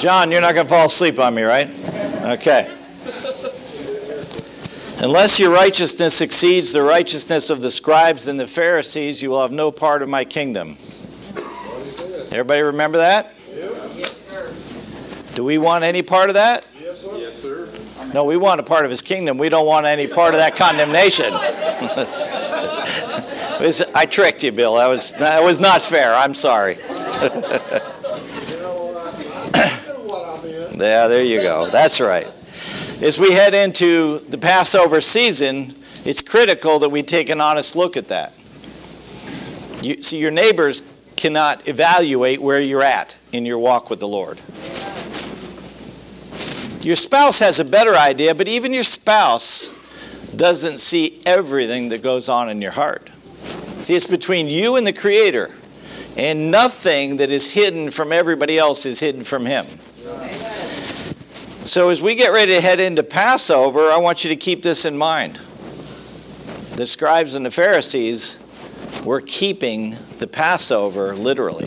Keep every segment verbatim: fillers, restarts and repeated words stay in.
John, you're not going to fall asleep on me, right? Okay. Unless your righteousness exceeds the righteousness of the scribes and the Pharisees, you will have no part of my kingdom. Everybody remember that? Yes, sir. Do we want any part of that? Yes, sir. Yes, sir. No, we want a part of his kingdom. We don't want any part of that condemnation. I tricked you, Bill. That was, that was not fair. I'm sorry. Yeah, there you go. That's right. As we head into the Passover season, it's critical that we take an honest look at that. You, see, your neighbors cannot evaluate where you're at in your walk with the Lord. Your spouse has a better idea, but even your spouse doesn't see everything that goes on in your heart. See, it's between you and the Creator, and nothing that is hidden from everybody else is hidden from Him. So as we get ready to head into Passover, I want you to keep this in mind. The scribes and the Pharisees were keeping the Passover literally.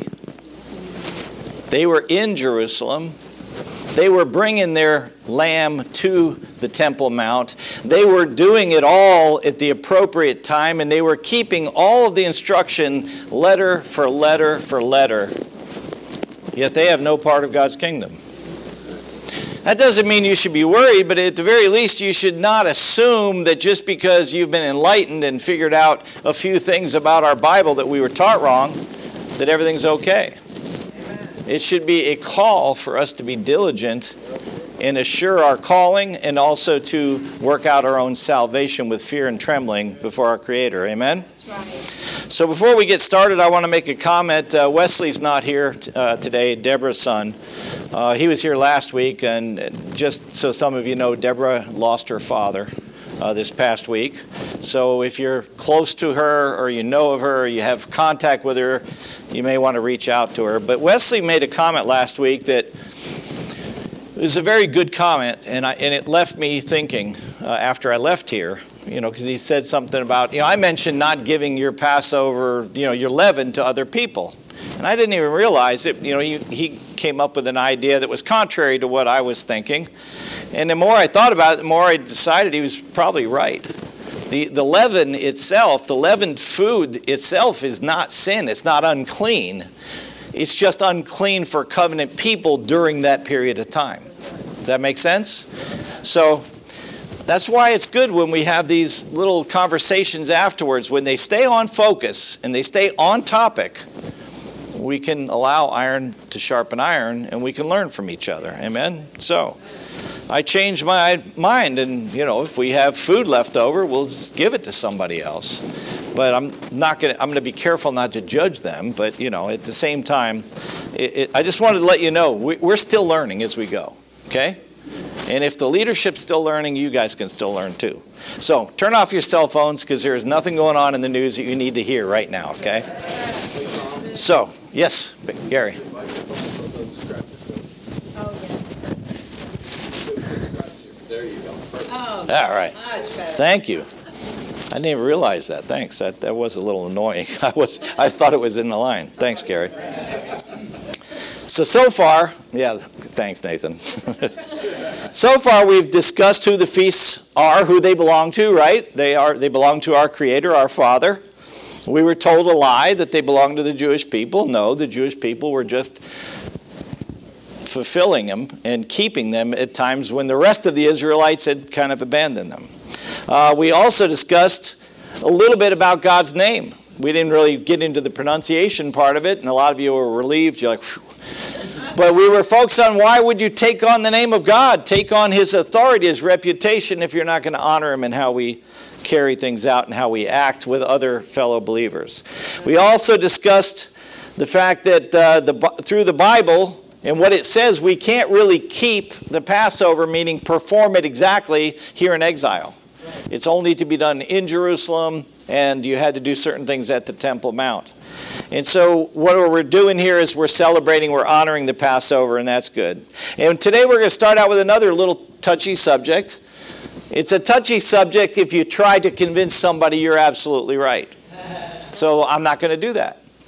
They were in Jerusalem. They were bringing their lamb to the Temple Mount. They were doing it all at the appropriate time, and they were keeping all of the instruction letter for letter for letter. Yet they have no part of God's kingdom. That doesn't mean you should be worried, but at the very least, you should not assume that just because you've been enlightened and figured out a few things about our Bible that we were taught wrong, that everything's okay. Amen. It should be a call for us to be diligent and assure our calling, and also to work out our own salvation with fear and trembling before our Creator. Amen? That's right. So before we get started, I want to make a comment. Uh, Wesley's not here t- uh, today, Deborah's son. Uh, he was here last week, and just so some of you know, Deborah lost her father uh, this past week. So if you're close to her, or you know of her, or you have contact with her, you may want to reach out to her. But Wesley made a comment last week that it was a very good comment, and I, and it left me thinking uh, after I left here, you know, because he said something about, you know, I mentioned not giving your Passover, you know, your leaven to other people. And I didn't even realize it. You know, he, he came up with an idea that was contrary to what I was thinking. And the more I thought about it, the more I decided he was probably right. The, the leaven itself, the leavened food itself is not sin. It's not unclean. It's just unclean for covenant people during that period of time. Does that make sense? So that's why it's good when we have these little conversations afterwards. When they stay on focus and they stay on topic, we can allow iron to sharpen iron, and we can learn from each other. Amen? So I changed my mind, and, you know, if we have food left over, we'll just give it to somebody else. But I'm not going to, I'm going to be careful not to judge them. But, you know, at the same time, it, it, I just wanted to let you know, we, we're still learning as we go, okay? And if the leadership's still learning, you guys can still learn too. So turn off your cell phones, because there is nothing going on in the news that you need to hear right now, okay? So, yes, Gary. There you go. Oh, all right. Much better. Thank you. I didn't even realize that. Thanks. That that was a little annoying. I was I thought it was in the line. Thanks, Gary. So so far, yeah. Thanks, Nathan. So far, we've discussed who the feasts are, who they belong to. Right? They are. They belong to our Creator, our Father. We were told a lie that they belonged to the Jewish people. No, the Jewish people were just fulfilling them and keeping them at times when the rest of the Israelites had kind of abandoned them. Uh, we also discussed a little bit about God's name. We didn't really get into the pronunciation part of it, and a lot of you were relieved. You're like, phew. But we were focused on, why would you take on the name of God? Take on His authority, His reputation, if you're not going to honor Him in how we carry things out and how we act with other fellow believers. We also discussed the fact that uh, the, through the Bible and what it says, we can't really keep the Passover, meaning perform it exactly here in exile. It's only to be done in Jerusalem, and you had to do certain things at the Temple Mount. And so what we're doing here is we're celebrating, we're honoring the Passover, and that's good. And today we're going to start out with another little touchy subject. It's a touchy subject if you try to convince somebody you're absolutely right. So I'm not going to do that.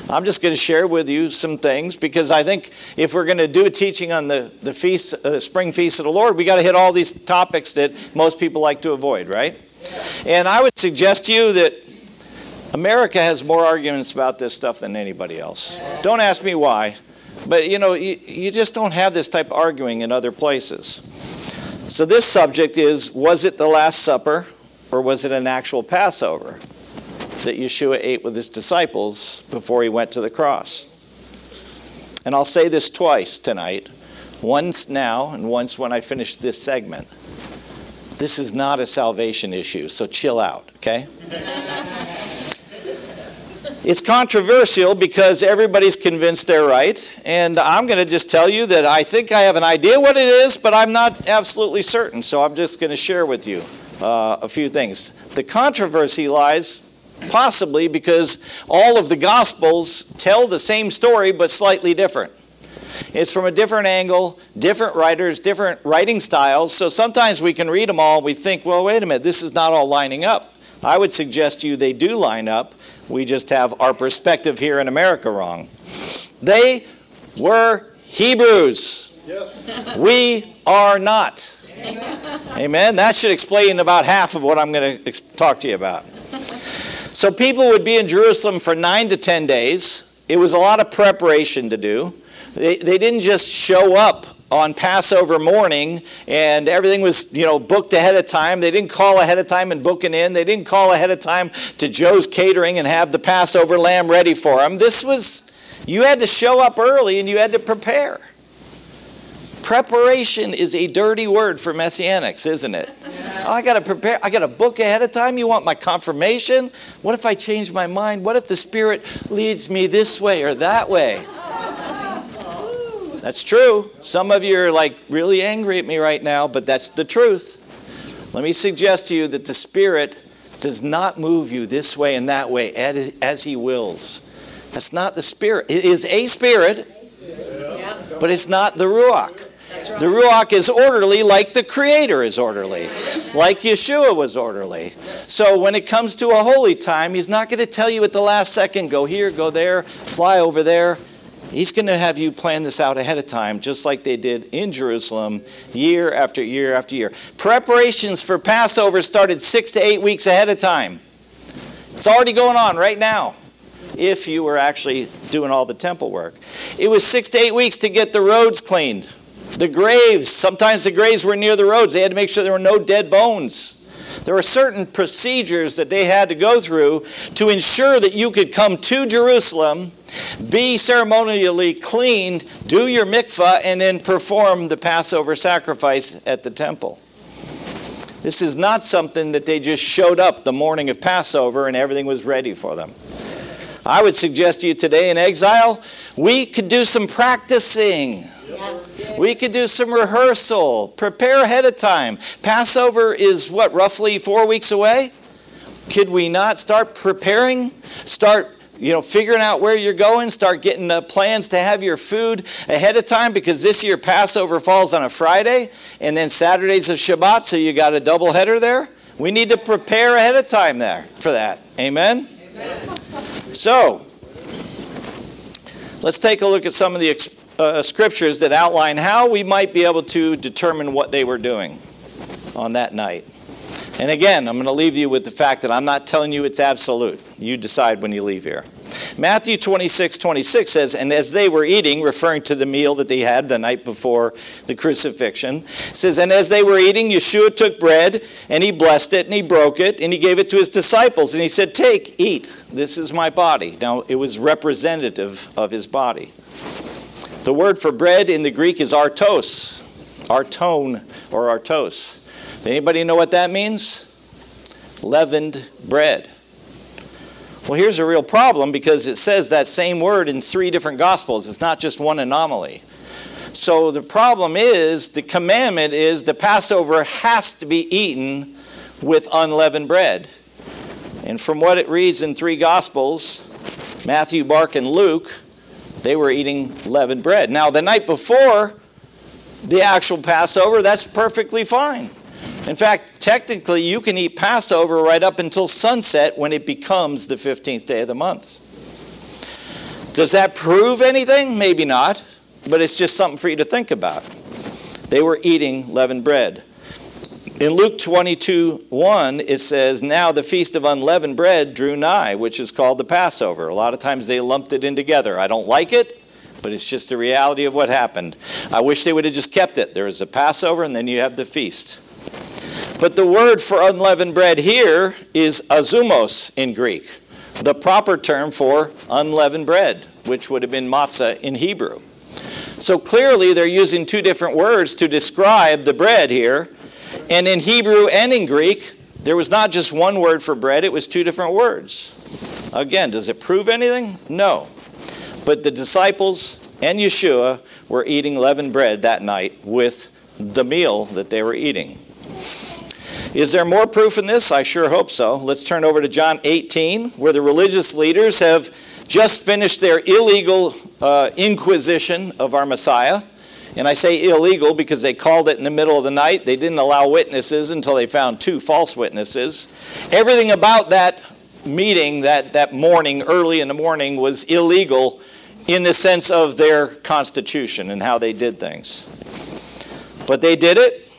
I'm just going to share with you some things because I think if we're going to do a teaching on the, the feast, uh, spring feast of the Lord, we got to hit all these topics that most people like to avoid, right? Yeah. And I would suggest to you that America has more arguments about this stuff than anybody else. Yeah. Don't ask me why, but you know, you, you just don't have this type of arguing in other places. So this subject is, was it the Last Supper or was it an actual Passover that Yeshua ate with his disciples before he went to the cross? And I'll say this twice tonight, once now and once when I finish this segment. This is not a salvation issue, so chill out, okay? It's controversial because everybody's convinced they're right, and I'm going to just tell you that I think I have an idea what it is, but I'm not absolutely certain, so I'm just going to share with you uh, a few things. The controversy lies possibly because all of the Gospels tell the same story but slightly different. It's from a different angle, different writers, different writing styles. So sometimes we can read them all and we think, well, wait a minute, this is not all lining up. I would suggest to you they do line up. We just have our perspective here in America wrong. They were Hebrews. Yes. We are not. Amen. Amen. That should explain about half of what I'm going to talk to you about. So people would be in Jerusalem for nine to ten days. It was a lot of preparation to do. They, they didn't just show up on Passover morning and everything was, you know, booked ahead of time. They didn't call ahead of time and book it in. They didn't call ahead of time to Joe's Catering and have the Passover lamb ready for them. This was, you had to show up early and you had to prepare. Preparation is a dirty word for Messianics, isn't it? Oh, I got to prepare. I got to book ahead of time. You want my confirmation? What if I change my mind? What if the Spirit leads me this way or that way? That's true. Some of you are like really angry at me right now, but that's the truth. Let me suggest to you that the Spirit does not move you this way and that way as, as He wills. That's not the Spirit. It is a Spirit, but it's not the Ruach. The Ruach is orderly like the Creator is orderly, like Yeshua was orderly. So when it comes to a holy time, He's not going to tell you at the last second, go here, go there, fly over there. He's going to have you plan this out ahead of time, just like they did in Jerusalem year after year after year. Preparations for Passover started six to eight weeks ahead of time. It's already going on right now, if you were actually doing all the temple work. It was six to eight weeks to get the roads cleaned. The graves, sometimes the graves were near the roads. They had to make sure there were no dead bones. There were certain procedures that they had to go through to ensure that you could come to Jerusalem, be ceremonially cleaned, do your mikvah, and then perform the Passover sacrifice at the temple. This is not something that they just showed up the morning of Passover and everything was ready for them. I would suggest to you today in exile, we could do some practicing. Yes. We could do some rehearsal, prepare ahead of time. Passover is what, roughly four weeks away? Could we not start preparing? Start, you know, figuring out where you're going, start getting uh, plans to have your food ahead of time, because this year Passover falls on a Friday and then Saturday's a Shabbat, so you got a double header there. We need to prepare ahead of time there for that. Amen? Amen. So, let's take a look at some of the exp- uh, scriptures that outline how we might be able to determine what they were doing on that night. And again, I'm going to leave you with the fact that I'm not telling you it's absolute. You decide when you leave here. Matthew twenty-six twenty-six says, and as they were eating, referring to the meal that they had the night before the crucifixion, says, and as they were eating, Yeshua took bread, and he blessed it, and he broke it, and he gave it to his disciples, and he said, take, eat, this is my body. Now, it was representative of his body. The word for bread in the Greek is artos, artone, or artos. Does anybody know what that means? Leavened bread. Well, here's a real problem, because it says that same word in three different Gospels. It's not just one anomaly. So the problem is, the commandment is the Passover has to be eaten with unleavened bread. And from what it reads in three Gospels, Matthew, Mark, and Luke, they were eating leavened bread. Now, the night before the actual Passover, that's perfectly fine. In fact, technically, you can eat Passover right up until sunset when it becomes the fifteenth day of the month. Does that prove anything? Maybe not, but it's just something for you to think about. They were eating leavened bread. In Luke twenty-two one, it says, now the feast of unleavened bread drew nigh, which is called the Passover. A lot of times they lumped it in together. I don't like it, but it's just the reality of what happened. I wish they would have just kept it. There is a Passover, and then you have the feast. But the word for unleavened bread here is azumos in Greek, the proper term for unleavened bread, which would have been matzah in Hebrew. So clearly they're using two different words to describe the bread here. And in Hebrew and in Greek, there was not just one word for bread, it was two different words. Again, does it prove anything? No. But the disciples and Yeshua were eating leavened bread that night with the meal that they were eating. Is there more proof in this? I sure hope so. Let's turn over to John eighteen, where the religious leaders have just finished their illegal uh, inquisition of our Messiah. And I say illegal because they called it in the middle of the night. They didn't allow witnesses until they found two false witnesses. Everything about that meeting, that, that morning, early in the morning, was illegal in the sense of their constitution and how they did things. But they did it.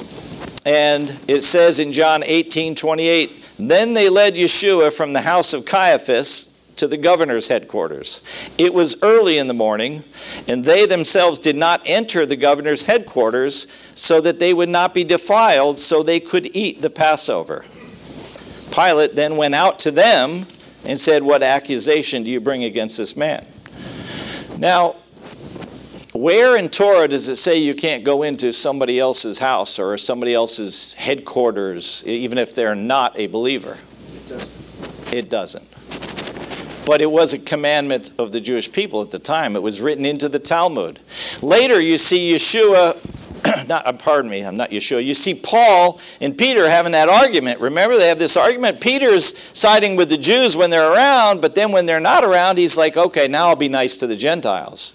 And it says in John eighteen twenty-eight, then they led Yeshua from the house of Caiaphas to the governor's headquarters. It was early in the morning, and they themselves did not enter the governor's headquarters so that they would not be defiled, so they could eat the Passover. Pilate then went out to them and said, what accusation do you bring against this man? Now, where in Torah does it say you can't go into somebody else's house or somebody else's headquarters, even if they're not a believer? It doesn't. It doesn't. But it was a commandment of the Jewish people at the time. It was written into the Talmud. Later you see Yeshua, not, pardon me, I'm not Yeshua. You see Paul and Peter having that argument. Remember, they have this argument. Peter's siding with the Jews when they're around, but then when they're not around, he's like, okay, now I'll be nice to the Gentiles.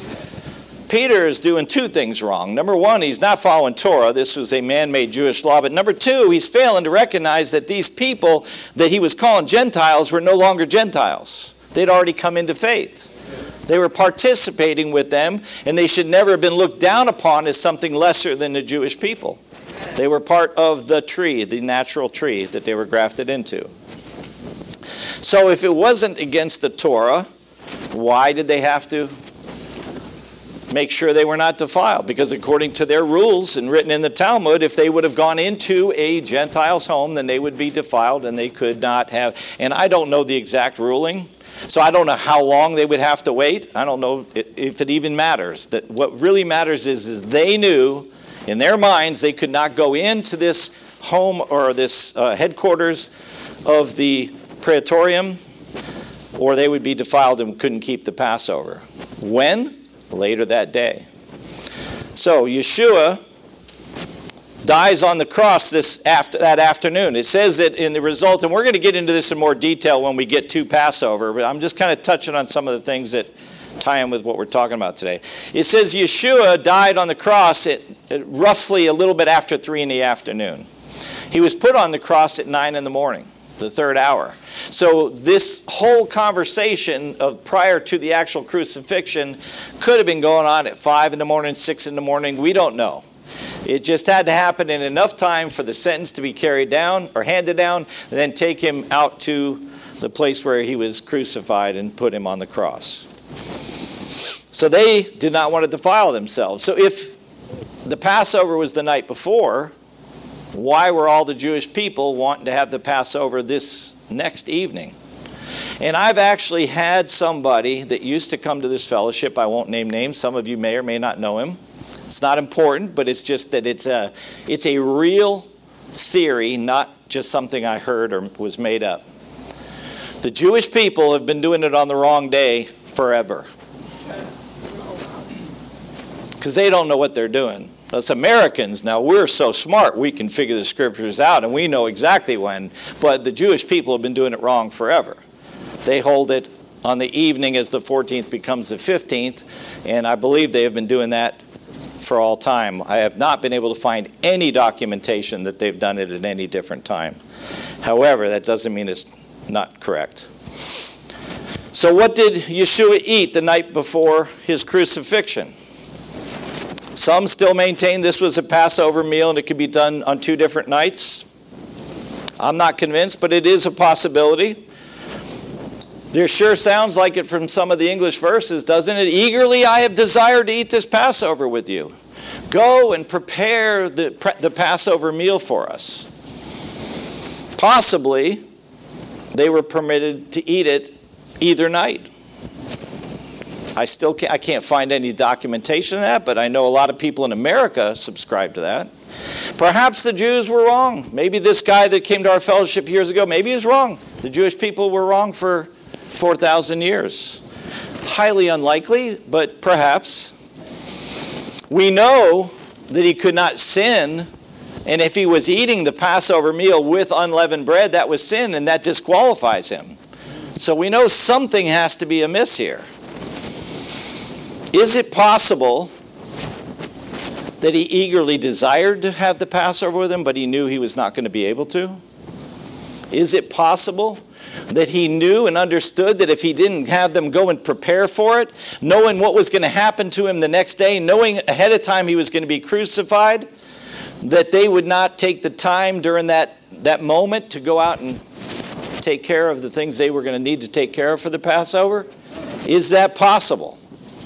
Peter is doing two things wrong. Number one, he's not following Torah. This was a man-made Jewish law. But number two, he's failing to recognize that these people that he was calling Gentiles were no longer Gentiles. They'd already come into faith. They were participating with them, and they should never have been looked down upon as something lesser than the Jewish people. They were part of the tree, the natural tree that they were grafted into. So if it wasn't against the Torah, why did they have to make sure they were not defiled? Because according to their rules and written in the Talmud, if they would have gone into a Gentile's home, then they would be defiled and they could not have. And I don't know the exact ruling, so I don't know how long they would have to wait. I don't know if it even matters. That what really matters is, is they knew in their minds they could not go into this home or this uh, headquarters of the praetorium, or they would be defiled and couldn't keep the Passover. When? Later that day. So Yeshua dies on the cross this after that afternoon. It says that in the result, and we're going to get into this in more detail when we get to Passover, but I'm just kind of touching on some of the things that tie in with what we're talking about today. It says Yeshua died on the cross at, at roughly a little bit after three in the afternoon. He was put on the cross at nine in the morning, the third hour. So this whole conversation of prior to the actual crucifixion could have been going on at five in the morning, six in the morning. We don't know. It just had to happen in enough time for the sentence to be carried down or handed down, and then take him out to the place where he was crucified and put him on the cross. So they did not want to defile themselves. So if the Passover was the night before, why were all the Jewish people wanting to have the Passover this next evening? And I've actually had somebody that used to come to this fellowship. I won't name names. Some of you may or may not know him. It's not important, but it's just that it's a, it's a real theory, not just something I heard or was made up. The Jewish people have been doing it on the wrong day forever, because they don't know what they're doing. Us Americans, now we're so smart we can figure the scriptures out and we know exactly when, but the Jewish people have been doing it wrong forever. They hold it on the evening as the fourteenth becomes the fifteenth, and I believe they have been doing that for all time. I have not been able to find any documentation that they've done it at any different time. However, that doesn't mean it's not correct. So what did Yeshua eat the night before his crucifixion? Some still maintain this was a Passover meal and it could be done on two different nights. I'm not convinced, but it is a possibility. There sure sounds like it from some of the English verses, doesn't it? Eagerly I have desired to eat this Passover with you. Go and prepare the, the Passover meal for us. Possibly, they were permitted to eat it either night. I still can't, I can't find any documentation of that, but I know a lot of people in America subscribe to that. Perhaps the Jews were wrong. Maybe this guy that came to our fellowship years ago, maybe he's wrong. The Jewish people were wrong for four thousand years. Highly unlikely, but perhaps. We know that he could not sin, and if he was eating the Passover meal with unleavened bread, that was sin, and that disqualifies him. So we know something has to be amiss here. Is it possible that he eagerly desired to have the Passover with him, but he knew he was not going to be able to? Is it possible that he knew and understood that if he didn't have them go and prepare for it, knowing what was going to happen to him the next day, knowing ahead of time he was going to be crucified, that they would not take the time during that, that moment to go out and take care of the things they were going to need to take care of for the Passover? Is that possible?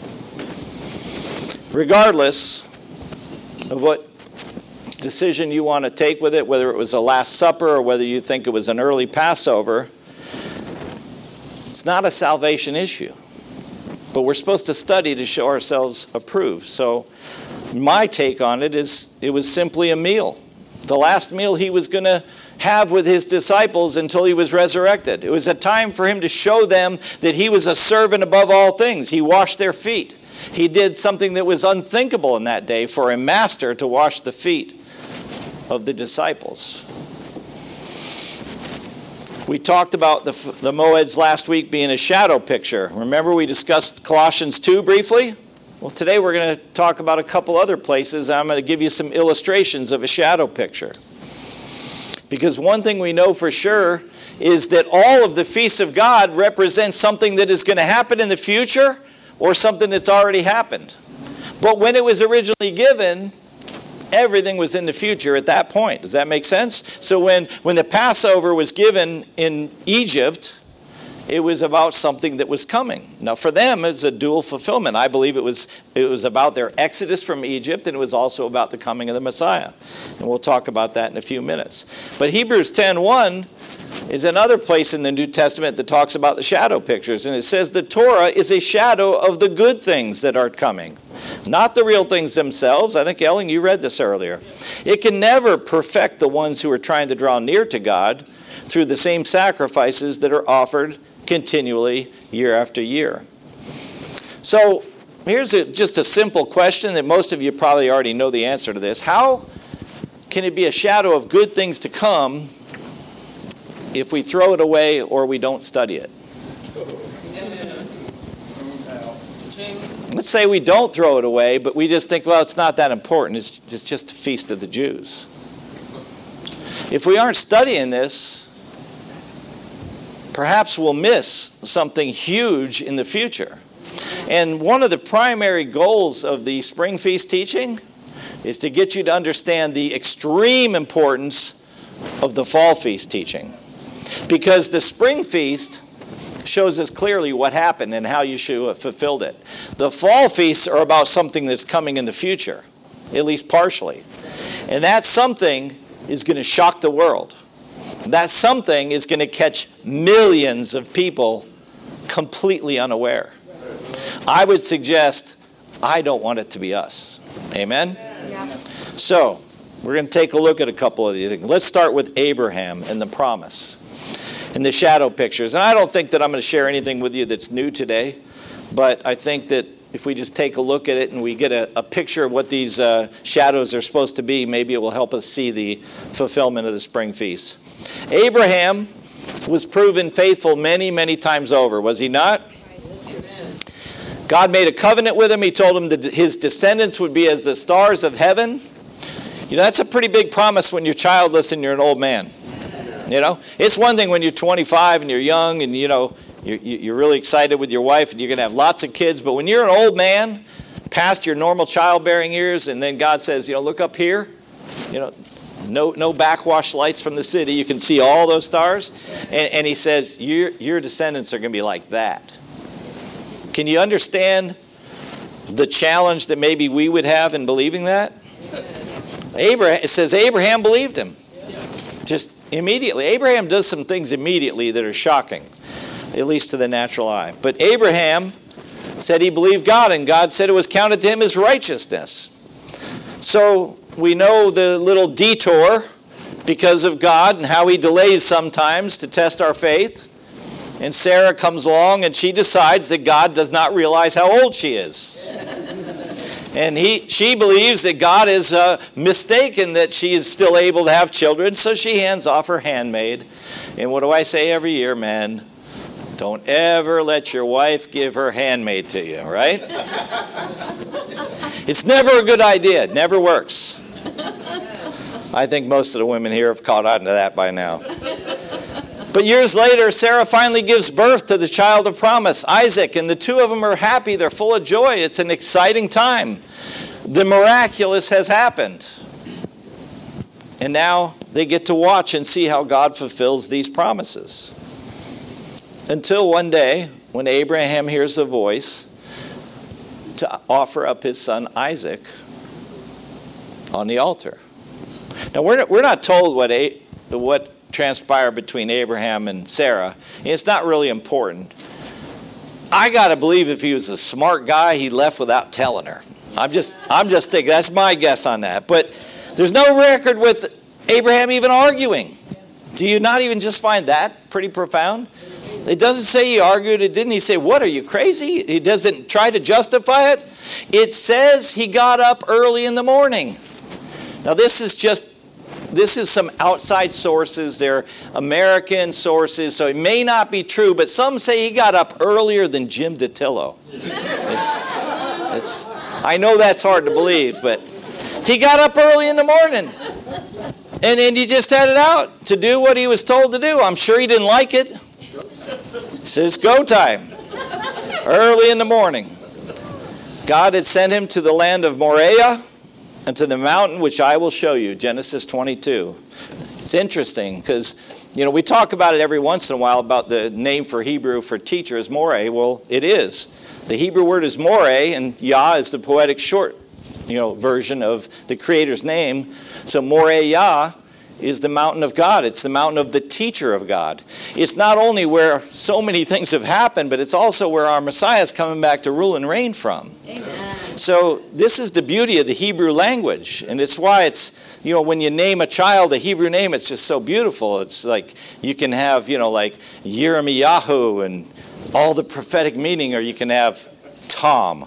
Regardless of what decision you want to take with it, whether it was a Last Supper or whether you think it was an early Passover, it's not a salvation issue. But we're supposed to study to show ourselves approved. So my take on it is it was simply a meal. The last meal he was going to have with his disciples until he was resurrected. It was a time for him to show them that he was a servant above all things. He washed their feet. He did something that was unthinkable in that day for a master to wash the feet of the disciples. We talked about the, the Moeds last week being a shadow picture. Remember we discussed Colossians two briefly? Well, today we're going to talk about a couple other places. I'm going to give you some illustrations of a shadow picture. Because one thing we know for sure is that all of the feasts of God represent something that is going to happen in the future or something that's already happened. But when it was originally given, everything was in the future at that point. Does that make sense? So when, when the Passover was given in Egypt, it was about something that was coming. Now for them, it's a dual fulfillment. I believe it was, it was about their exodus from Egypt, and it was also about the coming of the Messiah. And we'll talk about that in a few minutes. But Hebrews ten one is another place in the New Testament that talks about the shadow pictures. And it says the Torah is a shadow of the good things that are coming, not the real things themselves. I think, Ellen, you read this earlier. It can never perfect the ones who are trying to draw near to God through the same sacrifices that are offered continually year after year. So here's a, just a simple question that most of you probably already know the answer to this. How can it be a shadow of good things to come if we throw it away or we don't study it? Let's say we don't throw it away, but we just think, well, it's not that important. It's just, it's just a feast of the Jews. If we aren't studying this, perhaps we'll miss something huge in the future. And one of the primary goals of the Spring Feast teaching is to get you to understand the extreme importance of the Fall Feast teaching. Because the Spring Feast shows us clearly what happened and how Yeshua fulfilled it. The Fall Feasts are about something that's coming in the future, at least partially. And that something is going to shock the world. That something is going to catch millions of people completely unaware. I would suggest I don't want it to be us. Amen? Yeah. So, we're going to take a look at a couple of these things. Let's start with Abraham and the promise and the shadow pictures. And I don't think that I'm going to share anything with you that's new today, but I think that if we just take a look at it and we get a, a picture of what these uh, shadows are supposed to be, maybe it will help us see the fulfillment of the spring feast. Abraham was proven faithful many, many times over, was he not? God made a covenant with him. He told him that his descendants would be as the stars of heaven. You know, that's a pretty big promise when you're childless and you're an old man. You know, it's one thing when you're twenty-five and you're young and, you know, You're, you're really excited with your wife and you're going to have lots of kids. But when you're an old man, past your normal childbearing years, and then God says, you know, look up here, you know, no no backwash lights from the city. You can see all those stars. And, and he says, your, your descendants are going to be like that. Can you understand the challenge that maybe we would have in believing that? Abraham, it says Abraham believed him. Just immediately. Abraham does some things immediately that are shocking, at least to the natural eye. But Abraham said he believed God, and God said it was counted to him as righteousness. So we know the little detour because of God and how he delays sometimes to test our faith. And Sarah comes along and she decides that God does not realize how old she is. And he, she believes that God is uh, mistaken that she is still able to have children, so she hands off her handmaid. And what do I say every year, man? Don't ever let your wife give her handmaid to you, right? It's never a good idea. It never works. I think most of the women here have caught on to that by now. But years later, Sarah finally gives birth to the child of promise, Isaac, and the two of them are happy. They're full of joy. It's an exciting time. The miraculous has happened. And now they get to watch and see how God fulfills these promises. Until one day, when Abraham hears a voice to offer up his son Isaac on the altar. Now, we're not, we're not told what, a, what transpired between Abraham and Sarah. It's not really important. I got to believe if he was a smart guy, he left without telling her. I'm just, I'm just thinking, that's my guess on that. But there's no record with Abraham even arguing. Do you not even just find that pretty profound? It doesn't say he argued. It didn't he say, what, are you crazy? He doesn't try to justify it. It says he got up early in the morning. Now this is just, this is some outside sources. They're American sources, so it may not be true, but some say he got up earlier than Jim DiTillo. It's, it's, I know that's hard to believe, but he got up early in the morning. And then he just headed out to do what he was told to do. I'm sure he didn't like it. He said, it's go time. Early in the morning. God had sent him to the land of Moriah and to the mountain which I will show you. Genesis twenty-two. It's interesting because, you know, we talk about it every once in a while about the name for Hebrew for teacher is Moreh. Well, it is. The Hebrew word is Moreh, and Yah is the poetic short, you know, version of the Creator's name. So Moreh Yah is the mountain of God. It's the mountain of the teacher of God. It's not only where so many things have happened, but it's also where our Messiah is coming back to rule and reign from. Amen. So this is the beauty of the Hebrew language. And it's why it's, you know, when you name a child a Hebrew name, it's just so beautiful. It's like you can have, you know, like Yirmiyahu and all the prophetic meaning, or you can have Tom.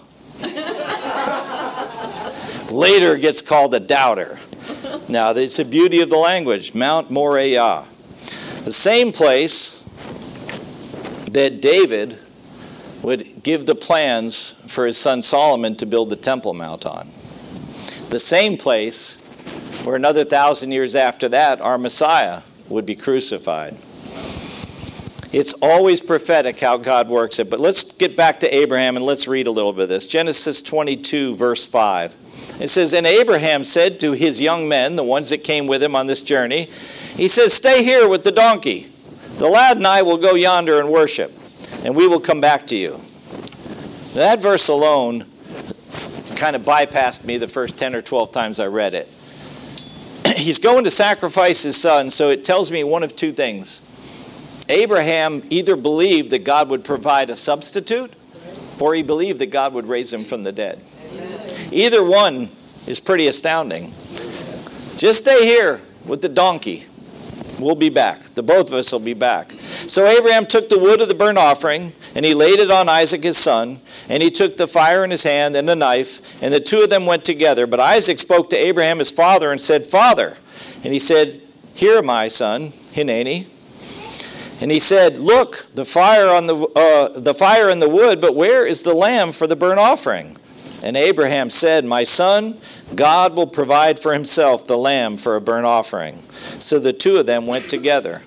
Later gets called a doubter. Now, it's the beauty of the language, Mount Moriah. The same place that David would give the plans for his son Solomon to build the Temple Mount on. The same place where another thousand years after that, our Messiah would be crucified. It's always prophetic how God works it. But let's get back to Abraham and let's read a little bit of this. Genesis twenty-two, verse five. It says, and Abraham said to his young men, the ones that came with him on this journey, he says, stay here with the donkey. The lad and I will go yonder and worship, and we will come back to you. Now, that verse alone kind of bypassed me the first ten or twelve times I read it. He's going to sacrifice his son, so it tells me one of two things. Abraham either believed that God would provide a substitute, or he believed that God would raise him from the dead. Either one is pretty astounding. Just stay here with the donkey. We'll be back. The both of us will be back. So Abraham took the wood of the burnt offering, and he laid it on Isaac his son, and he took the fire in his hand and a knife, and the two of them went together. But Isaac spoke to Abraham his father and said, Father. And he said, Here am I, son, Hineni. And he said, Look, the fire on the uh, the fire and the wood, but where is the lamb for the burnt offering? And Abraham said, My son, God will provide for himself the lamb for a burnt offering. So the two of them went together.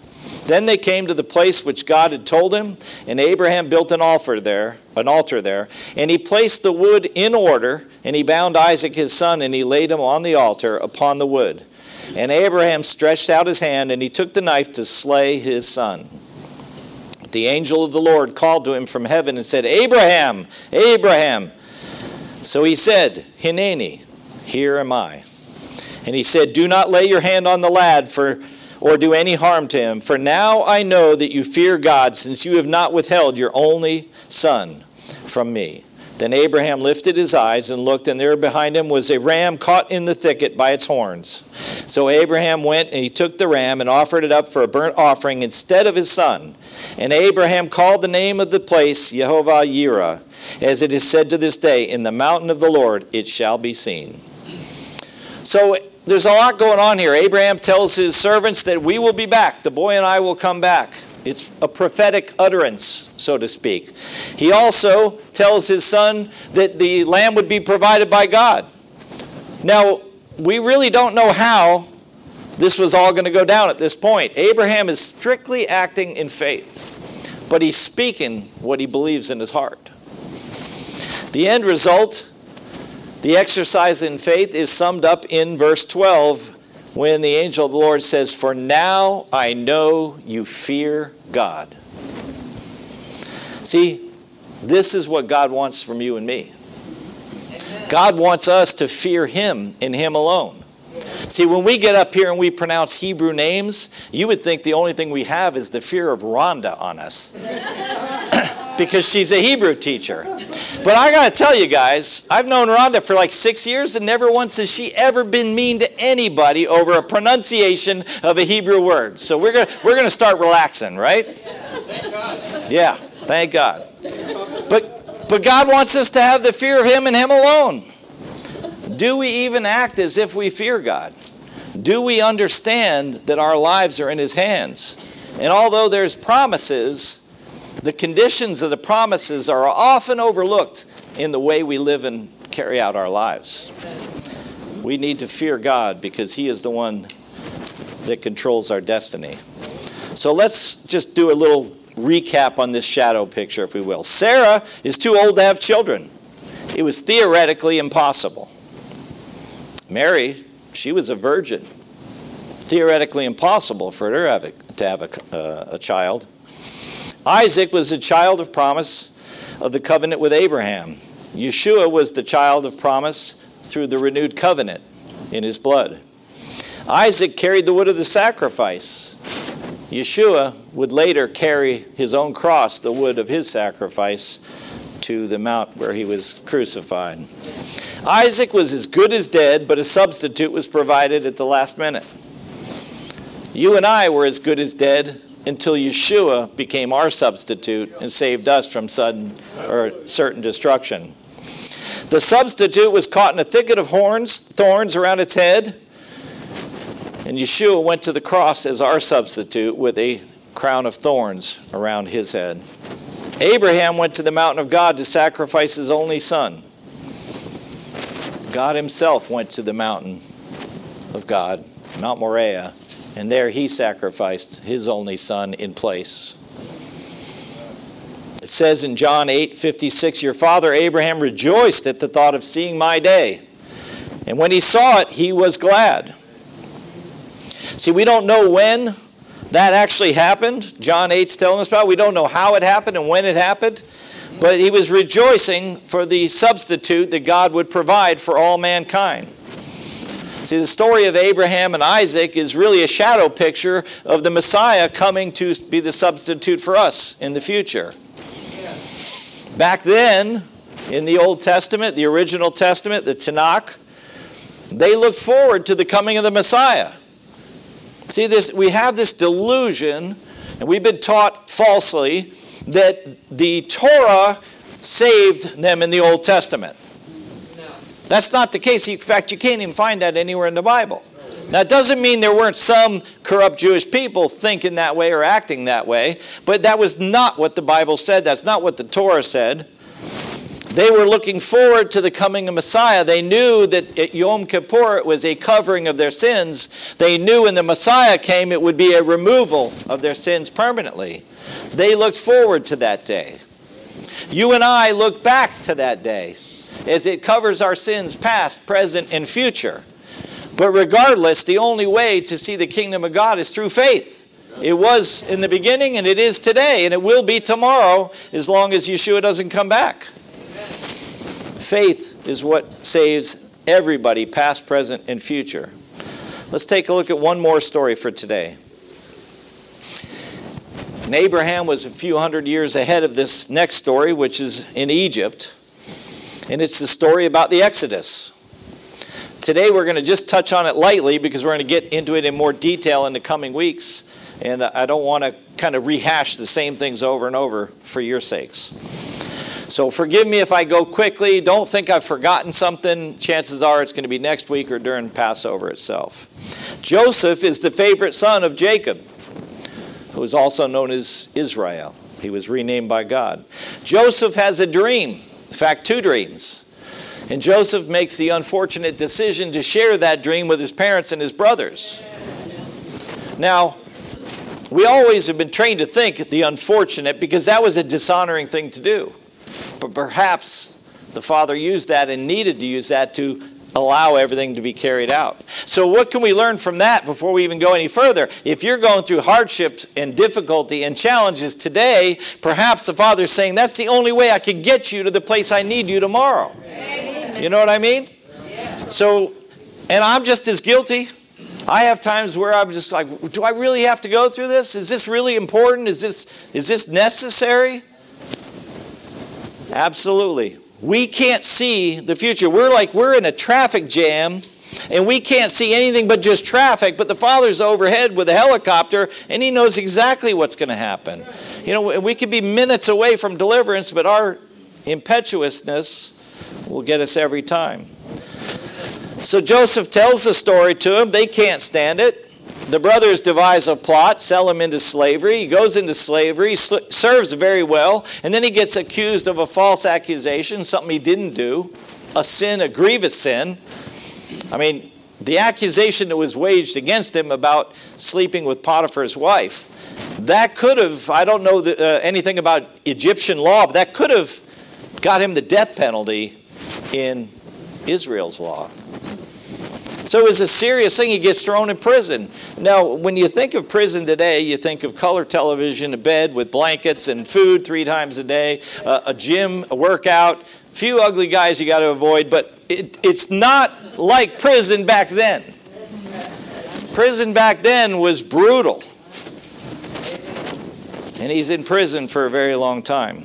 Then they came to the place which God had told him, and Abraham built an altar there, an altar there, and he placed the wood in order, and he bound Isaac his son, and he laid him on the altar upon the wood. And Abraham stretched out his hand, and he took the knife to slay his son. The angel of the Lord called to him from heaven and said, Abraham, Abraham. So he said, Hineni, here am I. And he said, do not lay your hand on the lad for, or do any harm to him. For now I know that you fear God, since you have not withheld your only son from me. Then Abraham lifted his eyes and looked, and there behind him was a ram caught in the thicket by its horns. So Abraham went, and he took the ram and offered it up for a burnt offering instead of his son. And Abraham called the name of the place Yehovah-Yireh, as it is said to this day, in the mountain of the Lord it shall be seen. So there's a lot going on here. Abraham tells his servants that we will be back. The boy and I will come back. It's a prophetic utterance, so to speak. He also tells his son that the lamb would be provided by God. Now, we really don't know how this was all going to go down at this point. Abraham is strictly acting in faith, but he's speaking what he believes in his heart. The end result, the exercise in faith, is summed up in verse twelve, when the angel of the Lord says, for now I know you fear God. See, this is what God wants from you and me. Amen. God wants us to fear him and him alone. See, when we get up here and we pronounce Hebrew names, you would think the only thing we have is the fear of Rhonda on us. Because she's a Hebrew teacher. But I got to tell you guys, I've known Rhonda for like six years, and never once has she ever been mean to anybody over a pronunciation of a Hebrew word. So we're going we're going to start relaxing, right? Thank God. Yeah, thank God. But, but God wants us to have the fear of him and him alone. Do we even act as if we fear God? Do we understand that our lives are in his hands? And although there's promises, the conditions of the promises are often overlooked in the way we live and carry out our lives. We need to fear God because he is the one that controls our destiny. So let's just do a little recap on this shadow picture, if we will. Sarah is too old to have children. It was theoretically impossible. Mary, she was a virgin. Theoretically impossible for her to have a, uh, a child. Isaac was a child of promise of the covenant with Abraham. Yeshua was the child of promise through the renewed covenant in his blood. Isaac carried the wood of the sacrifice. Yeshua would later carry his own cross, the wood of his sacrifice, to the mount where he was crucified. Isaac was as good as dead, but a substitute was provided at the last minute. You and I were as good as dead until Yeshua became our substitute and saved us from sudden or certain destruction. The substitute was caught in a thicket of horns, thorns around its head, and Yeshua went to the cross as our substitute with a crown of thorns around his head. Abraham went to the mountain of God to sacrifice his only son. God himself went to the mountain of God, Mount Moriah, and there he sacrificed his only son in place. It says in John eight fifty-six, your father Abraham rejoiced at the thought of seeing my day. And when he saw it, he was glad. See, we don't know when that actually happened. John eight's telling us about it. We don't know how it happened and when it happened. But he was rejoicing for the substitute that God would provide for all mankind. See, the story of Abraham and Isaac is really a shadow picture of the Messiah coming to be the substitute for us in the future. Back then, in the Old Testament, the original Testament, the Tanakh, they looked forward to the coming of the Messiah. See, this, we have this delusion, and we've been taught falsely, that the Torah saved them in the Old Testament. That's not the case. In fact, you can't even find that anywhere in the Bible. Now, it doesn't mean there weren't some corrupt Jewish people thinking that way or acting that way, but that was not what the Bible said. That's not what the Torah said. They were looking forward to the coming of Messiah. They knew that at Yom Kippur it was a covering of their sins. They knew when the Messiah came it would be a removal of their sins permanently. They looked forward to that day. You and I look back to that day as it covers our sins past, present, and future. But regardless, the only way to see the kingdom of God is through faith. It was in the beginning and it is today and it will be tomorrow as long as Yeshua doesn't come back. Faith is what saves everybody, past, present, and future. Let's take a look at one more story for today. And Abraham was a few hundred years ahead of this next story, which is in Egypt. And it's the story about the Exodus. Today we're going to just touch on it lightly because we're going to get into it in more detail in the coming weeks. And I don't want to kind of rehash the same things over and over for your sakes. So forgive me if I go quickly. Don't think I've forgotten something. Chances are it's going to be next week or during Passover itself. Joseph is the favorite son of Jacob, who is also known as Israel. He was renamed by God. Joseph has a dream. In fact, two dreams. And Joseph makes the unfortunate decision to share that dream with his parents and his brothers. Now, we always have been trained to think the unfortunate because that was a dishonoring thing to do. But perhaps the father used that and needed to use that to allow everything to be carried out. So what can we learn from that before we even go any further? If you're going through hardships and difficulty and challenges today, perhaps the father's saying, that's the only way I can get you to the place I need you tomorrow. Amen. You know what I mean? Yeah. So, and I'm just as guilty. I have times where I'm just like, do I really have to go through this? Is this really important? Is this, is this necessary? Absolutely. We can't see the future. We're like, we're in a traffic jam and we can't see anything but just traffic, but the Father's overhead with a helicopter and he knows exactly what's going to happen. You know, we could be minutes away from deliverance, but our impetuousness will get us every time. So Joseph tells the story to them. They can't stand it. The brothers devise a plot, sell him into slavery. He goes into slavery, serves very well, and then he gets accused of a false accusation, something he didn't do, a sin, a grievous sin. I mean, the accusation that was waged against him about sleeping with Potiphar's wife, that could have, I don't know the, uh, anything about Egyptian law, but that could have got him the death penalty in Israel's law. So it was a serious thing. He gets thrown in prison. Now, when you think of prison today, you think of color television, a bed with blankets and food three times a day, uh, a gym, a workout, a few ugly guys you got to avoid, but it, it's not like prison back then. Prison back then was brutal. And he's in prison for a very long time.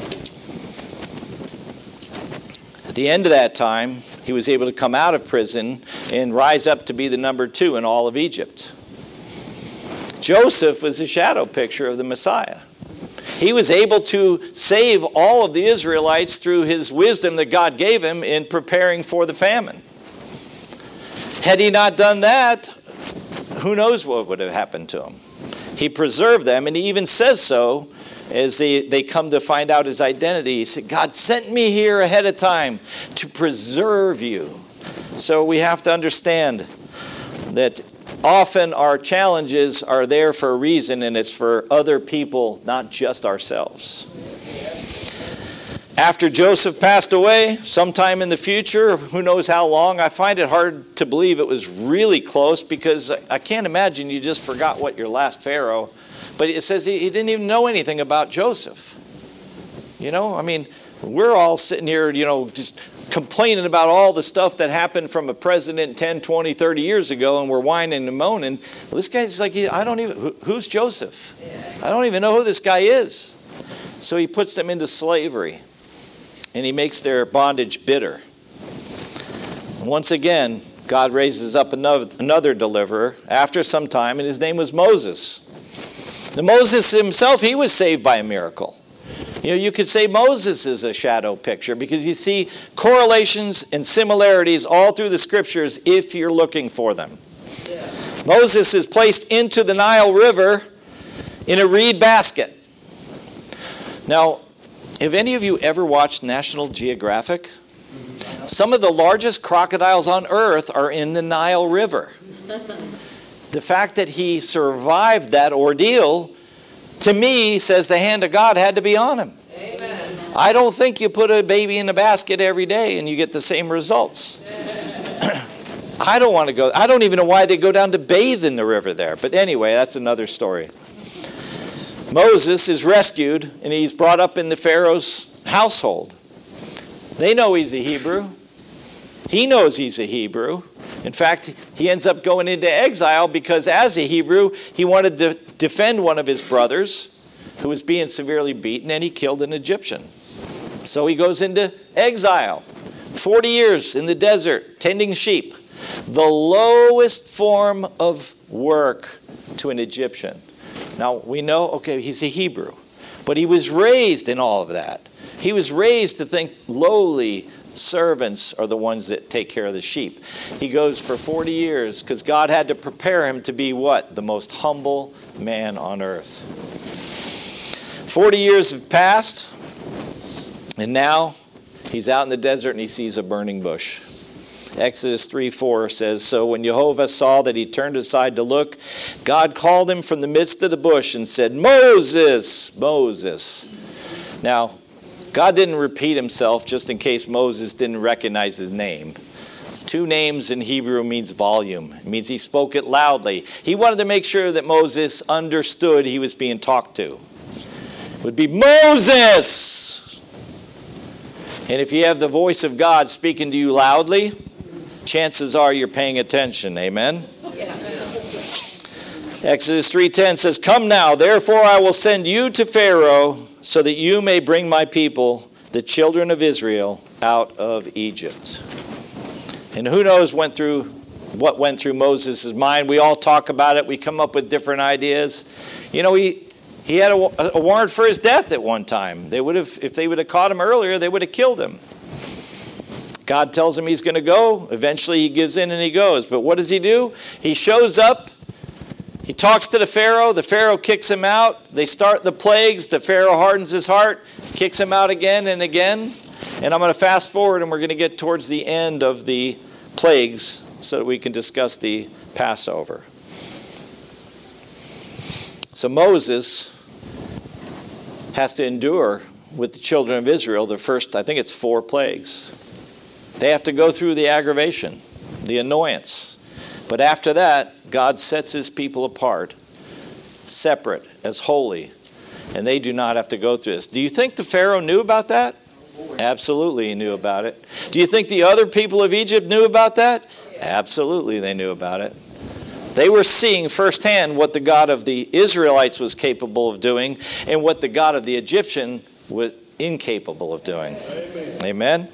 At the end of that time, he was able to come out of prison and rise up to be the number two in all of Egypt. Joseph was a shadow picture of the Messiah. He was able to save all of the Israelites through his wisdom that God gave him in preparing for the famine. Had he not done that, who knows what would have happened to him. He preserved them, and he even says so as they, they come to find out his identity. He said, God sent me here ahead of time to preserve you. So we have to understand that often our challenges are there for a reason, and it's for other people, not just ourselves. After Joseph passed away, sometime in the future, who knows how long, I find it hard to believe it was really close because I can't imagine you just forgot what your last Pharaoh. But it says he didn't even know anything about Joseph. You know, I mean, we're all sitting here, you know, just complaining about all the stuff that happened from a president ten, twenty, thirty years ago, and we're whining and moaning. Well, this guy's like, I don't even, who's Joseph? I don't even know who this guy is. So he puts them into slavery, and he makes their bondage bitter. Once again, God raises up another, another deliverer after some time, and his name was Moses. Now, Moses himself, he was saved by a miracle. You know, you could say Moses is a shadow picture because you see correlations and similarities all through the scriptures if you're looking for them. Yeah. Moses is placed into the Nile River in a reed basket. Now, Have any of you ever watched National Geographic? Some of the largest crocodiles on earth are in the Nile River. The fact that he survived that ordeal, to me, says the hand of God had to be on him. Amen. I don't think you put a baby in a basket every day and you get the same results. I don't want to go. I don't even know why they go down to bathe in the river there. But anyway, that's another story. Moses is rescued and he's brought up in the Pharaoh's household. They know he's a Hebrew. He knows he's a Hebrew. In fact, he ends up going into exile because as a Hebrew, he wanted to defend one of his brothers who was being severely beaten, and he killed an Egyptian. So he goes into exile. forty years in the desert, tending sheep. The lowest form of work to an Egyptian. Now, we know, okay, he's a Hebrew, but he was raised in all of that. He was raised to think lowly servants are the ones that take care of the sheep. He goes for forty years because God had to prepare him to be what? The most humble man on earth. forty years have passed, and now he's out in the desert and he sees a burning bush. Exodus three four says, so when Jehovah saw that he turned aside to look, God called him from the midst of the bush and said, Moses, Moses. Now, God didn't repeat himself just in case Moses didn't recognize his name. Two names in Hebrew means volume. It means he spoke it loudly. He wanted to make sure that Moses understood he was being talked to. It would be Moses! And if you have the voice of God speaking to you loudly, chances are you're paying attention. Amen? Yes. Exodus three ten says, come now, therefore I will send you to Pharaoh so that you may bring my people, the children of Israel, out of Egypt. And who knows went through what went through Moses' mind. We all talk about it. We come up with different ideas. You know, he he had a, a warrant for his death at one time. They would have, if they would have caught him earlier, they would have killed him. God tells him he's going to go. Eventually he gives in and he goes. But what does he do? He shows up. He talks to the Pharaoh. The Pharaoh kicks him out. They start the plagues. The Pharaoh hardens his heart, kicks him out again and again. And I'm going to fast forward and we're going to get towards the end of the plagues so that we can discuss the Passover. So Moses has to endure with the children of Israel the first, I think it's four plagues. They have to go through the aggravation, the annoyance. But after that, God sets his people apart, separate, as holy, and they do not have to go through this. Do you think the Pharaoh knew about that? Absolutely he knew about it. Do you think the other people of Egypt knew about that? Absolutely they knew about it. They were seeing firsthand what the God of the Israelites was capable of doing and what the God of the Egyptian was incapable of doing. Amen? Amen?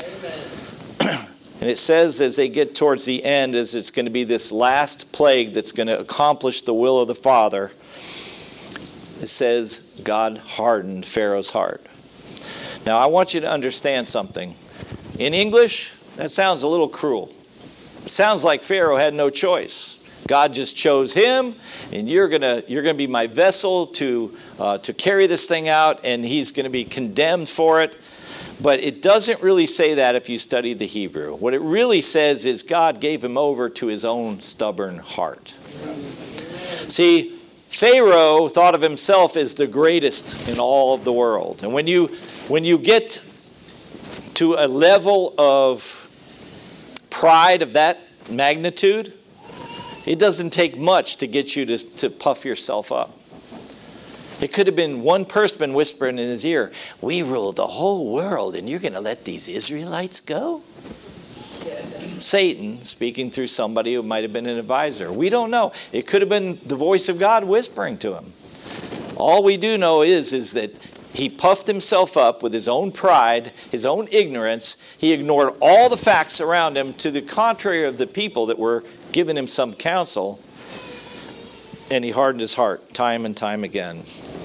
And it says as they get towards the end, as it's going to be this last plague that's going to accomplish the will of the Father, it says God hardened Pharaoh's heart. Now I want you to understand something. In English, that sounds a little cruel. It sounds like Pharaoh had no choice. God just chose him, and you're gonna you're gonna be my vessel to uh, to carry this thing out, and he's going to be condemned for it. But it doesn't really say that if you study the Hebrew. What it really says is God gave him over to his own stubborn heart. See, Pharaoh thought of himself as the greatest in all of the world. And when you when you get to a level of pride of that magnitude, it doesn't take much to get you to, to puff yourself up. It could have been one person whispering in his ear, we rule the whole world and you're going to let these Israelites go? Satan speaking through somebody who might have been an advisor. We don't know. It could have been the voice of God whispering to him. All we do know is, is that he puffed himself up with his own pride, his own ignorance. He ignored all the facts around him to the contrary of the people that were giving him some counsel. And he hardened his heart time and time again.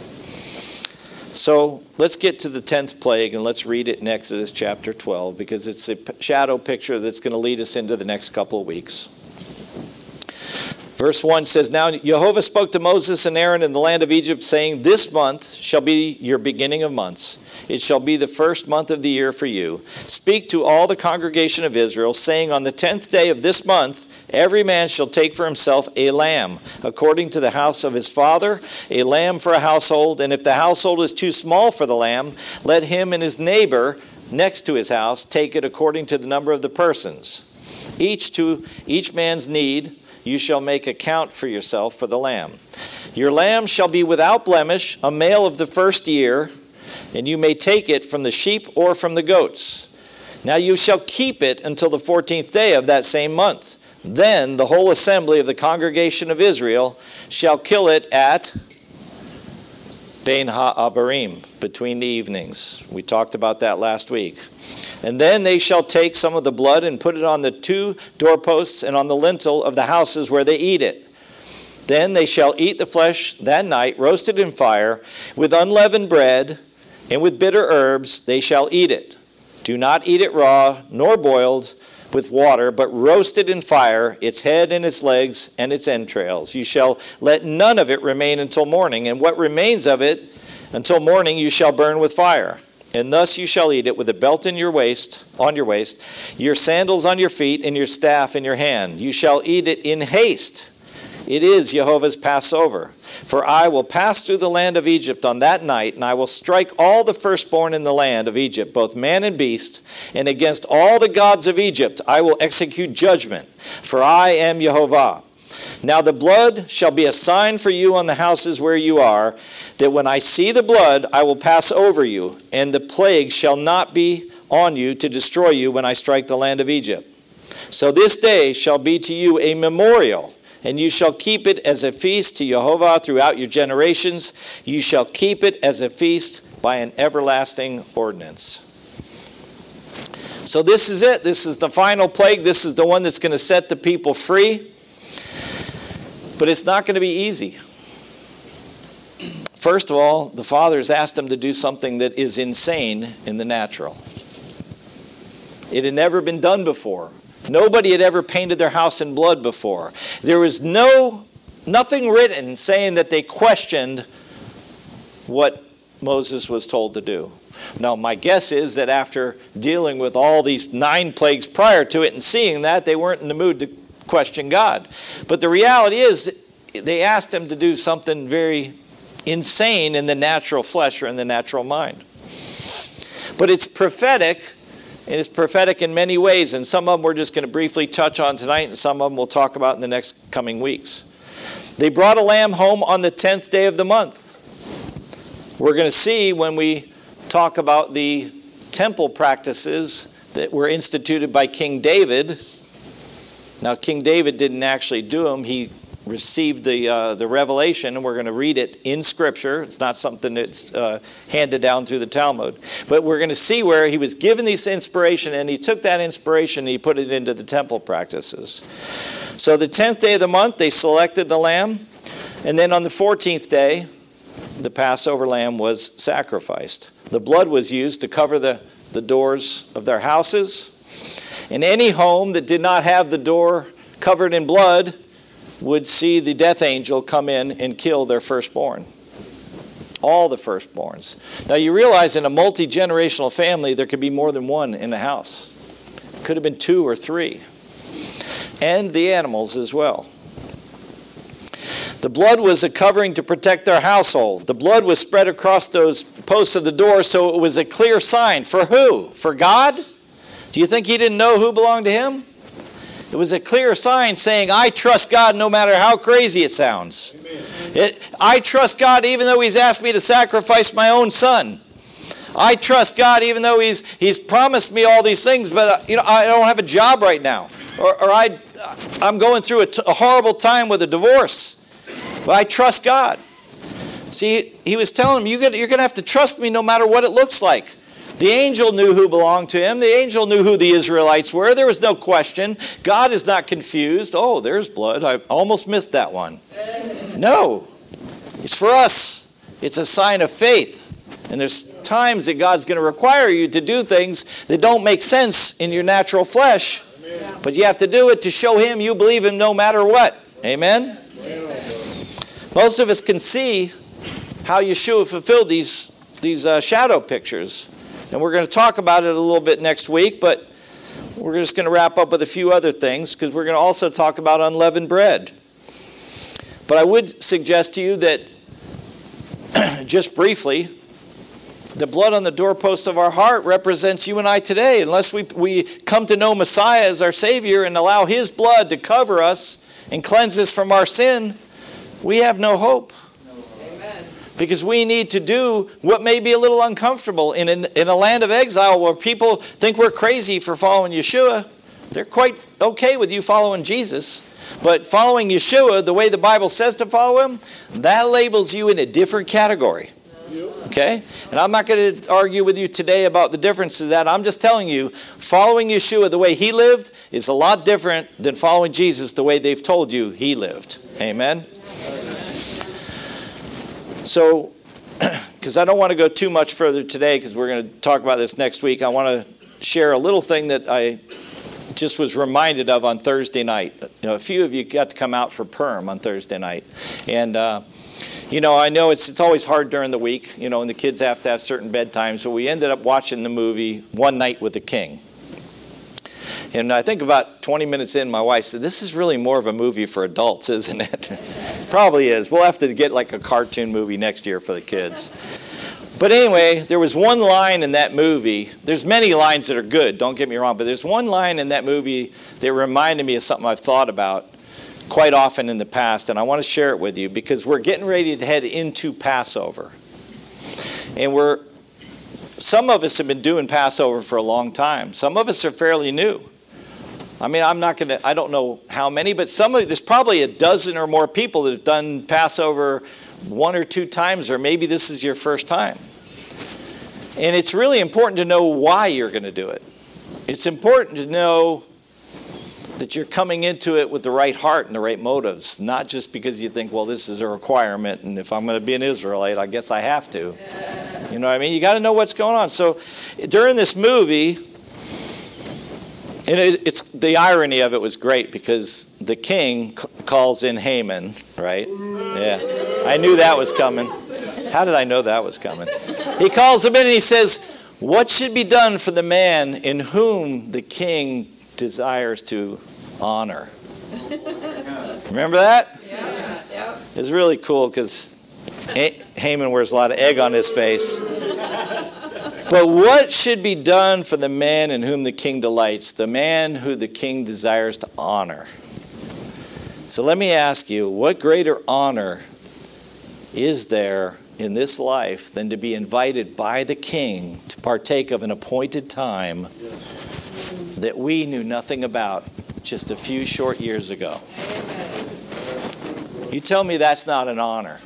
So let's get to the tenth plague and let's read it in Exodus chapter twelve because it's a shadow picture that's going to lead us into the next couple of weeks. Verse one says, Now Jehovah spoke to Moses and Aaron in the land of Egypt, saying, This month shall be your beginning of months. It shall be the first month of the year for you. Speak to all the congregation of Israel, saying, On the tenth day of this month, every man shall take for himself a lamb, according to the house of his father, a lamb for a household. And if the household is too small for the lamb, let him and his neighbor next to his house take it according to the number of the persons. Each to each man's need you shall make account for yourself for the lamb. Your lamb shall be without blemish, a male of the first year, and you may take it from the sheep or from the goats. Now you shall keep it until the fourteenth day of that same month. Then the whole assembly of the congregation of Israel shall kill it at Bein HaAbarim, between the evenings. We talked about that last week. And then they shall take some of the blood and put it on the two doorposts and on the lintel of the houses where they eat it. Then they shall eat the flesh that night, roasted in fire, with unleavened bread, and with bitter herbs they shall eat it. Do not eat it raw, nor boiled with water, but roasted in fire, its head and its legs and its entrails. You shall let none of it remain until morning, and what remains of it until morning you shall burn with fire. And thus you shall eat it with a belt in your waist, on your waist, your sandals on your feet, and your staff in your hand. You shall eat it in haste. It is Jehovah's Passover. For I will pass through the land of Egypt on that night, and I will strike all the firstborn in the land of Egypt, both man and beast, and against all the gods of Egypt I will execute judgment, for I am Jehovah. Now the blood shall be a sign for you on the houses where you are, that when I see the blood I will pass over you, and the plague shall not be on you to destroy you when I strike the land of Egypt. So this day shall be to you a memorial, and you shall keep it as a feast to Jehovah throughout your generations. You shall keep it as a feast by an everlasting ordinance. So this is it. This is the final plague. This is the one that's going to set the people free. But it's not going to be easy. First of all, the Father has asked them to do something that is insane in the natural. It had never been done before. Nobody had ever painted their house in blood before. There was no nothing written saying that they questioned what Moses was told to do. Now, my guess is that after dealing with all these nine plagues prior to it and seeing that, they weren't in the mood to question God. But the reality is, they asked him to do something very insane in the natural flesh or in the natural mind. But it's prophetic. And it's prophetic in many ways, and some of them we're just going to briefly touch on tonight, and some of them we'll talk about in the next coming weeks. They brought a lamb home on the tenth day of the month. We're going to see when we talk about the temple practices that were instituted by King David. Now, King David didn't actually do them. He received the uh, the revelation, and we're going to read it in Scripture. It's not something that's uh, handed down through the Talmud. But we're going to see where he was given this inspiration, and he took that inspiration and he put it into the temple practices. So the tenth day of the month, they selected the lamb, and then on the fourteenth day, the Passover lamb was sacrificed. The blood was used to cover the, the doors of their houses. And any home that did not have the door covered in blood would see the death angel come in and kill their firstborn. All the firstborns. Now you realize in a multi-generational family there could be more than one in the house. Could have been two or three. And the animals as well. The blood was a covering to protect their household. The blood was spread across those posts of the door, so it was a clear sign. For who? For God? Do you think he didn't know who belonged to him? It was a clear sign saying, I trust God no matter how crazy it sounds. It, I trust God even though he's asked me to sacrifice my own son. I trust God even though he's he's promised me all these things, but uh, you know I don't have a job right now. Or, or I, I'm going through a, t- a horrible time with a divorce. But I trust God. See, he was telling him, you get, you're going to have to trust me no matter what it looks like. The angel knew who belonged to him. The angel knew who the Israelites were. There was no question. God is not confused. Oh, there's blood. I almost missed that one. No. It's for us. It's a sign of faith. And there's times that God's going to require you to do things that don't make sense in your natural flesh. But you have to do it to show him you believe him no matter what. Amen? Most of us can see how Yeshua fulfilled these, these uh, shadow pictures. And we're going to talk about it a little bit next week, but we're just going to wrap up with a few other things because we're going to also talk about unleavened bread. But I would suggest to you that, just briefly, the blood on the doorposts of our heart represents you and I today. Unless we, we come to know Messiah as our Savior and allow His blood to cover us and cleanse us from our sin, we have no hope. Amen. Because we need to do what may be a little uncomfortable. In, in, in a land of exile where people think we're crazy for following Yeshua, they're quite okay with you following Jesus. But following Yeshua, the way the Bible says to follow Him, that labels you in a different category. Okay? And I'm not going to argue with you today about the differences of that. I'm just telling you, following Yeshua the way He lived is a lot different than following Jesus the way they've told you He lived. Amen? So, because I don't want to go too much further today because we're going to talk about this next week, I want to share a little thing that I just was reminded of on Thursday night. You know, a few of you got to come out for Perm on Thursday night. And, uh, you know, I know it's it's always hard during the week, you know, and the kids have to have certain bedtimes. So we ended up watching the movie One Night with the King. And I think about twenty minutes in, my wife said, this is really more of a movie for adults, isn't it? Probably is. We'll have to get like a cartoon movie next year for the kids. But anyway, there was one line in that movie. There's many lines that are good, don't get me wrong, but there's one line in that movie that reminded me of something I've thought about quite often in the past, and I want to share it with you because we're getting ready to head into Passover. And we're, some of us have been doing Passover for a long time. Some of us are fairly new. I mean, I'm not going to, I don't know how many, but some of, there's probably a dozen or more people that have done Passover one or two times, or maybe this is your first time. And it's really important to know why you're going to do it. It's important to know that you're coming into it with the right heart and the right motives, not just because you think, well, this is a requirement, and if I'm going to be an Israelite, I guess I have to. You know what I mean? You got to know what's going on. So during this movie, and it, it's the irony of it was great because the king c- calls in Haman, right? Yeah, I knew that was coming. How did I know that was coming? He calls him in and he says, what should be done for the man in whom the king desires to honor? Remember that? Yes. Yep. It's really cool because Haman wears a lot of egg on his face. But what should be done for the man in whom the king delights, the man who the king desires to honor? So let me ask you, what greater honor is there in this life than to be invited by the king to partake of an appointed time that we knew nothing about just a few short years ago? You tell me that's not an honor.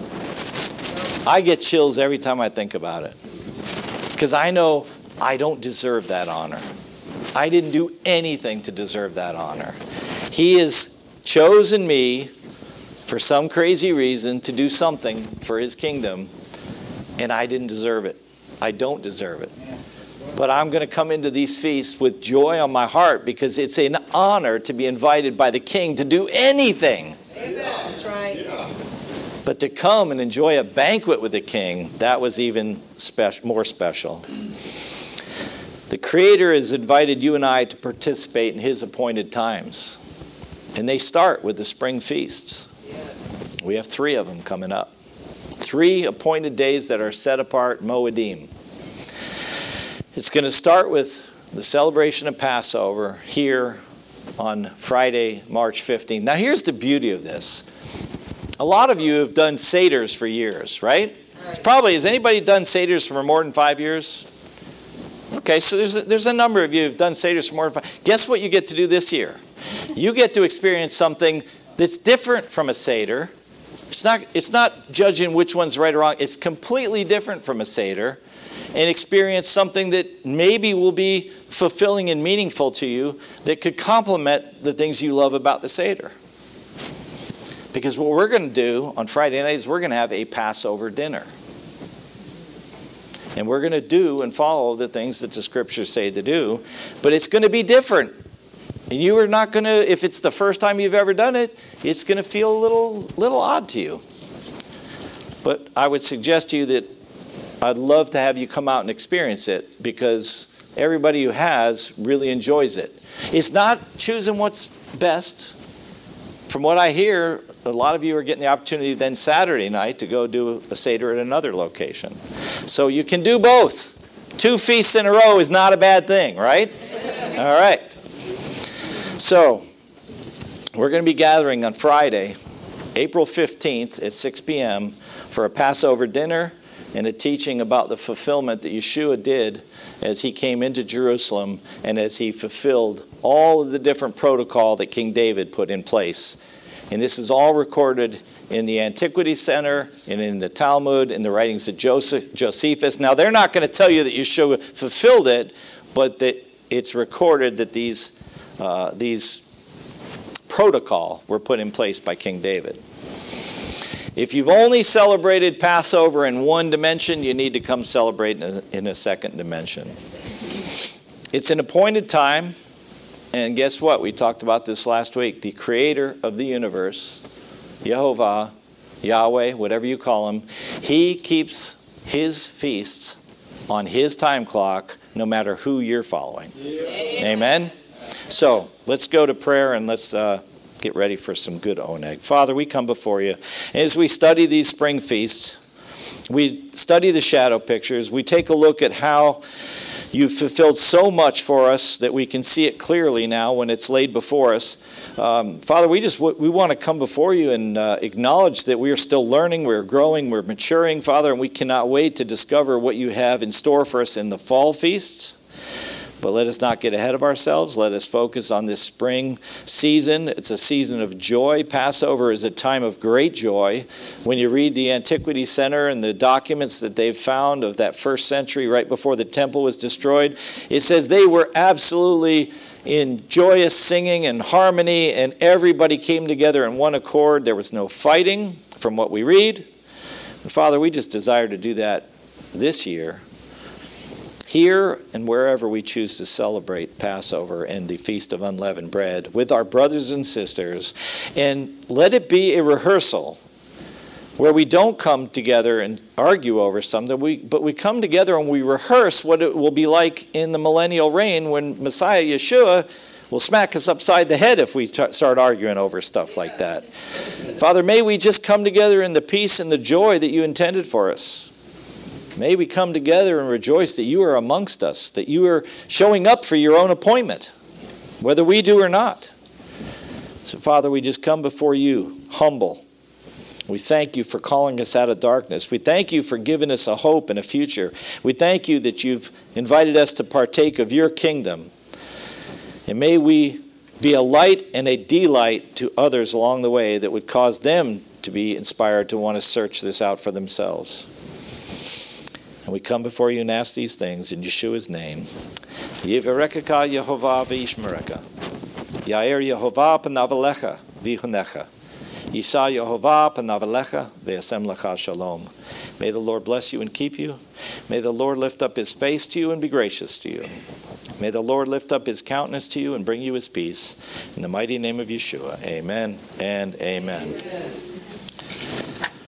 I get chills every time I think about it. Because I know I don't deserve that honor. I didn't do anything to deserve that honor. He has chosen me for some crazy reason to do something for His kingdom, and I didn't deserve it. I don't deserve it. But I'm going to come into these feasts with joy on my heart because it's an honor to be invited by the King to do anything. Amen. That's right. Yeah. But to come and enjoy a banquet with the King, that was even special, more special. The Creator has invited you and I to participate in His appointed times. And they start with the spring feasts. We have three of them coming up. Three appointed days that are set apart, Moedim. It's going to start with the celebration of Passover here on Friday, March fifteenth. Now here's the beauty of this. A lot of you have done Seders for years, right? It's probably, has anybody done Seders for more than five years? Okay, so there's a, there's a number of you who've done Seders for more than five. Guess what you get to do this year? You get to experience something that's different from a Seder. It's not, it's not judging which one's right or wrong. It's completely different from a Seder. And experience something that maybe will be fulfilling and meaningful to you that could complement the things you love about the Seder. Because what we're going to do on Friday night is we're going to have a Passover dinner. And we're going to do and follow the things that the Scriptures say to do. But it's going to be different. And you are not going to, if it's the first time you've ever done it, it's going to feel a little, little odd to you. But I would suggest to you that I'd love to have you come out and experience it, because everybody who has really enjoys it. It's not choosing what's best. From what I hear, a lot of you are getting the opportunity then Saturday night to go do a Seder at another location. So you can do both. Two feasts in a row is not a bad thing, right? All right. So we're going to be gathering on Friday, April fifteenth at six p.m. for a Passover dinner and a teaching about the fulfillment that Yeshua did as he came into Jerusalem and as he fulfilled all of the different protocol that King David put in place. And this is all recorded in the Antiquity Center and in the Talmud, in the writings of Joseph, Josephus. Now, they're not going to tell you that Yeshua fulfilled it, but that it's recorded that these, uh, these protocol were put in place by King David. If you've only celebrated Passover in one dimension, you need to come celebrate in a, in a second dimension. It's an appointed time, and guess what? We talked about this last week. The creator of the universe, Yehovah, Yahweh, whatever you call him, he keeps his feasts on his time clock, no matter who you're following. Yeah. Amen? So let's go to prayer and let's uh, get ready for some good oneg. Father, we come before you. As we study these spring feasts, we study the shadow pictures, we take a look at how you've fulfilled so much for us that we can see it clearly now when it's laid before us. Um, Father, we just we want to come before you and uh, acknowledge that we are still learning, we're growing, we're maturing, Father, and we cannot wait to discover what you have in store for us in the fall feasts. But let us not get ahead of ourselves. Let us focus on this spring season. It's a season of joy. Passover is a time of great joy. When you read the Antiquity Center and the documents that they've found of that first century right before the temple was destroyed, it says they were absolutely in joyous singing and harmony, and everybody came together in one accord. There was no fighting from what we read. And Father, we just desire to do that this year, here and wherever we choose to celebrate Passover and the Feast of Unleavened Bread with our brothers and sisters. And let it be a rehearsal where we don't come together and argue over something, we, but we come together and we rehearse what it will be like in the millennial reign when Messiah Yeshua will smack us upside the head if we t- start arguing over stuff like that. Father, may we just come together in the peace and the joy that you intended for us. May we come together and rejoice that you are amongst us, that you are showing up for your own appointment, whether we do or not. So, Father, we just come before you, humble. We thank you for calling us out of darkness. We thank you for giving us a hope and a future. We thank you that you've invited us to partake of your kingdom. And may we be a light and a delight to others along the way that would cause them to be inspired to want to search this out for themselves. And we come before you and ask these things in Yeshua's name. Yivarekaka Yehovah v'yishmereka. Yair Yehovah p'navalecha v'yichunecha. Yisa Yehovah p'navalecha v'yasem lecha shalom. May the Lord bless you and keep you. May the Lord lift up his face to you and be gracious to you. May the Lord lift up his countenance to you and bring you his peace. In the mighty name of Yeshua, amen and amen. Amen.